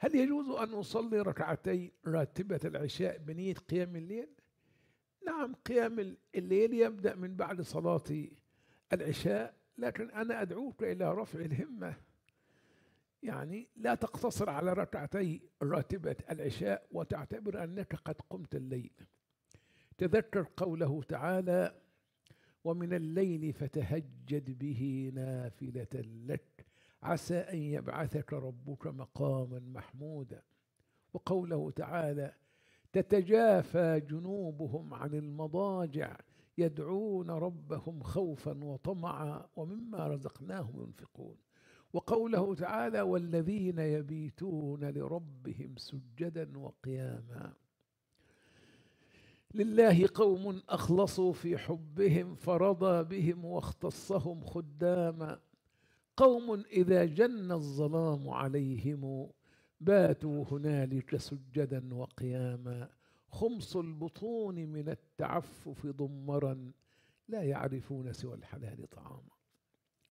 هل يجوز أن أصلي ركعتين راتبة العشاء بنية قيام الليل؟ نعم، قيام الليل يبدأ من بعد صلاة العشاء، لكن أنا أدعوك إلى رفع الهمة، يعني لا تقتصر على ركعتي راتبة العشاء وتعتبر أنك قد قمت الليل. تذكر قوله تعالى: ومن الليل فتهجد به نافلة لك عسى أن يبعثك ربك مقاما محمودا. وقوله تعالى: تتجافى جنوبهم عن المضاجع يدعون ربهم خوفا وطمعا ومما رزقناهم ينفقون. وقوله تعالى: والذين يبيتون لربهم سجدا وقياما. لله قوم أخلصوا في حبهم فرضى بهم واختصهم خداما، قوم إذا جن الظلام عليهم باتوا هنالك سجدا وقياما، خمص البطون من التعفف ضمرا لا يعرفون سوى الحلال طعاما.